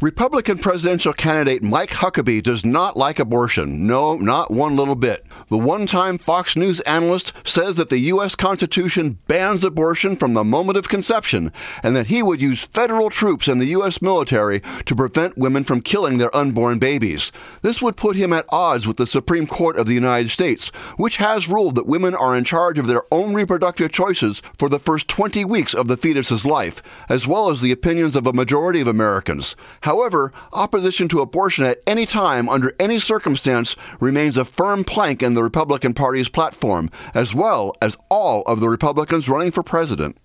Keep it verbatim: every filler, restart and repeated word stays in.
Republican presidential candidate Mike Huckabee does not like abortion. No, not one little bit. The one-time Fox News analyst says that the U S Constitution bans abortion from the moment of conception, and that he would use federal troops and the U S military to prevent women from killing their unborn babies. This would put him at odds with the Supreme Court of the United States, which has ruled that women are in charge of their own reproductive choices for the first twenty weeks of the fetus's life, as well as the opinions of a majority of Americans. However, opposition to abortion at any time, under any circumstance, remains a firm plank in the Republican Party's platform, as well as all of the Republicans running for president.